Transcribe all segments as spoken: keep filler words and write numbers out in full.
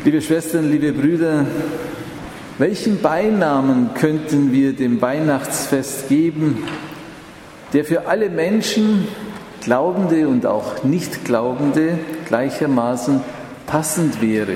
Liebe Schwestern, liebe Brüder, welchen Beinamen könnten wir dem Weihnachtsfest geben, der für alle Menschen, Glaubende und auch Nicht-Glaubende, gleichermaßen passend wäre?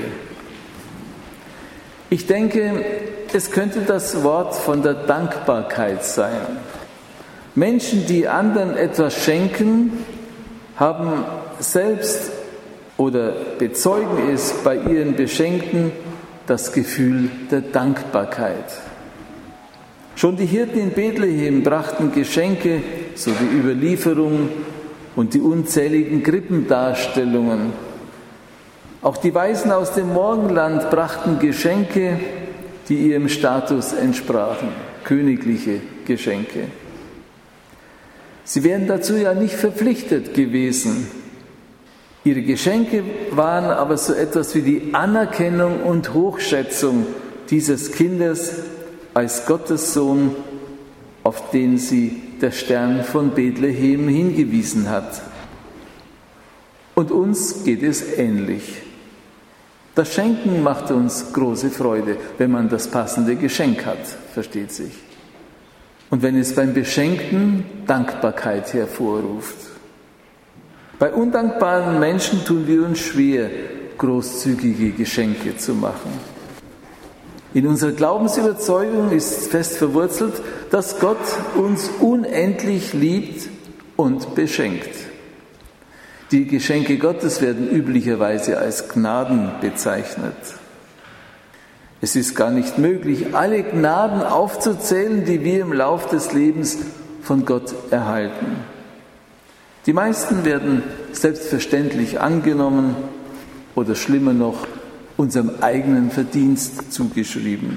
Ich denke, es könnte das Wort von der Dankbarkeit sein. Menschen, die anderen etwas schenken, haben selbst oder bezeugen es bei ihren Beschenkten das Gefühl der Dankbarkeit. Schon die Hirten in Bethlehem brachten Geschenke, so die Überlieferung und die unzähligen Krippendarstellungen. Auch die Weisen aus dem Morgenland brachten Geschenke, die ihrem Status entsprachen, königliche Geschenke. Sie wären dazu ja nicht verpflichtet gewesen. Ihre Geschenke waren aber so etwas wie die Anerkennung und Hochschätzung dieses Kindes als Gottessohn, auf den sie der Stern von Bethlehem hingewiesen hat. Und uns geht es ähnlich. Das Schenken macht uns große Freude, wenn man das passende Geschenk hat, versteht sich. Und wenn es beim Beschenkten Dankbarkeit hervorruft. Bei undankbaren Menschen tun wir uns schwer, großzügige Geschenke zu machen. In unserer Glaubensüberzeugung ist fest verwurzelt, dass Gott uns unendlich liebt und beschenkt. Die Geschenke Gottes werden üblicherweise als Gnaden bezeichnet. Es ist gar nicht möglich, alle Gnaden aufzuzählen, die wir im Lauf des Lebens von Gott erhalten. Die meisten werden selbstverständlich angenommen oder schlimmer noch, unserem eigenen Verdienst zugeschrieben.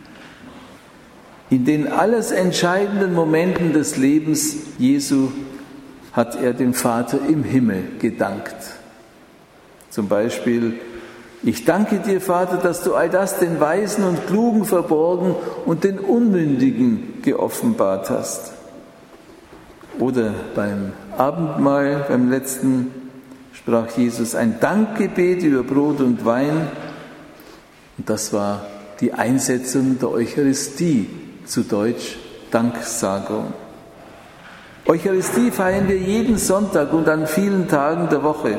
In den alles entscheidenden Momenten des Lebens Jesu hat er dem Vater im Himmel gedankt. Zum Beispiel: Ich danke dir, Vater, dass du all das den Weisen und Klugen verborgen und den Unmündigen geoffenbart hast. Oder beim Abendmahl, beim letzten, sprach Jesus ein Dankgebet über Brot und Wein. Und das war die Einsetzung der Eucharistie, zu Deutsch Danksagung. Eucharistie feiern wir jeden Sonntag und an vielen Tagen der Woche.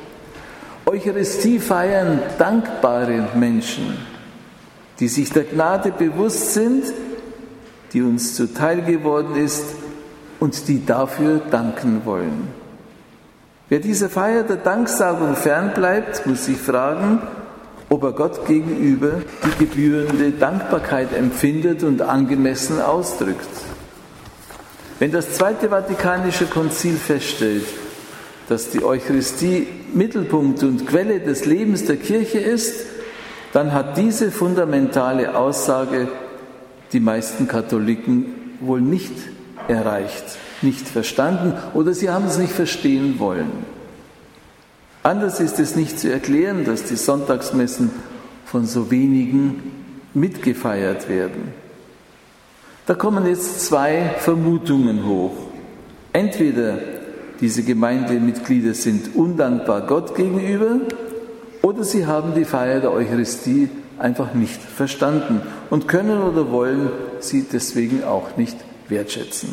Eucharistie feiern dankbare Menschen, die sich der Gnade bewusst sind, die uns zuteil geworden ist und die dafür danken wollen. Wer dieser Feier der Danksagung fernbleibt, muss sich fragen, ob er Gott gegenüber die gebührende Dankbarkeit empfindet und angemessen ausdrückt. Wenn das Zweite Vatikanische Konzil feststellt, dass die Eucharistie Mittelpunkt und Quelle des Lebens der Kirche ist, dann hat diese fundamentale Aussage die meisten Katholiken wohl nicht erreicht, nicht verstanden oder sie haben es nicht verstehen wollen. Anders ist es nicht zu erklären, dass die Sonntagsmessen von so wenigen mitgefeiert werden. Da kommen jetzt zwei Vermutungen hoch. Entweder diese Gemeindemitglieder sind undankbar Gott gegenüber oder sie haben die Feier der Eucharistie einfach nicht verstanden und können oder wollen sie deswegen auch nicht wertschätzen.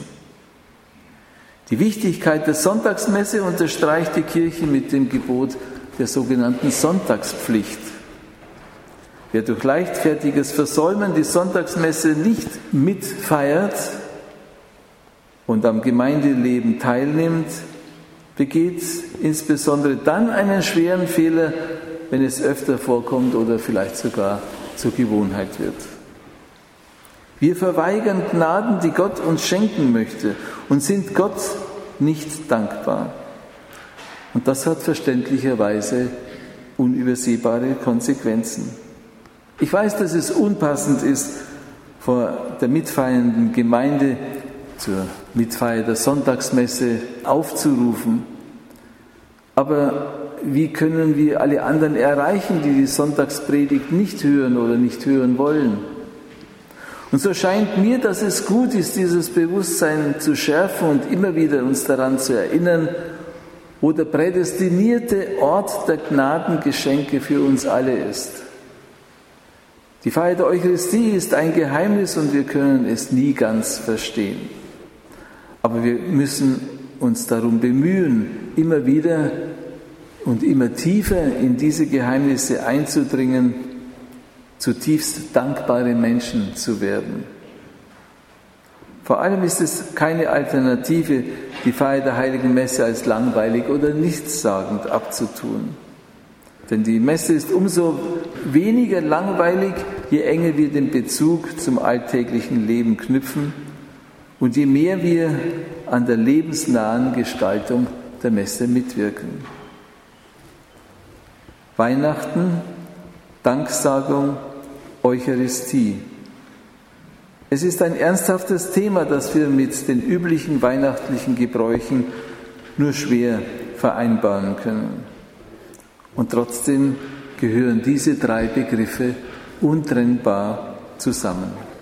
Die Wichtigkeit der Sonntagsmesse unterstreicht die Kirche mit dem Gebot der sogenannten Sonntagspflicht. Wer durch leichtfertiges Versäumen die Sonntagsmesse nicht mitfeiert und am Gemeindeleben teilnimmt, begeht insbesondere dann einen schweren Fehler, wenn es öfter vorkommt oder vielleicht sogar zur Gewohnheit wird. Wir verweigern Gnaden, die Gott uns schenken möchte und sind Gott nicht dankbar. Und das hat verständlicherweise unübersehbare Konsequenzen. Ich weiß, dass es unpassend ist, vor der mitfeiernden Gemeinde zur Mitfeier der Sonntagsmesse aufzurufen. Aber wie können wir alle anderen erreichen, die die Sonntagspredigt nicht hören oder nicht hören wollen? Und so scheint mir, dass es gut ist, dieses Bewusstsein zu schärfen und immer wieder uns daran zu erinnern, wo der prädestinierte Ort der Gnadengeschenke für uns alle ist. Die Feier der Eucharistie ist ein Geheimnis und wir können es nie ganz verstehen. Aber wir müssen uns darum bemühen, immer wieder und immer tiefer in diese Geheimnisse einzudringen, zutiefst dankbare Menschen zu werden. Vor allem ist es keine Alternative, die Feier der Heiligen Messe als langweilig oder nichtssagend abzutun. Denn die Messe ist umso weniger langweilig, je enger wir den Bezug zum alltäglichen Leben knüpfen und je mehr wir an der lebensnahen Gestaltung der Messe mitwirken. Weihnachten, Danksagung, Eucharistie. Es ist ein ernsthaftes Thema, das wir mit den üblichen weihnachtlichen Gebräuchen nur schwer vereinbaren können. Und trotzdem gehören diese drei Begriffe untrennbar zusammen.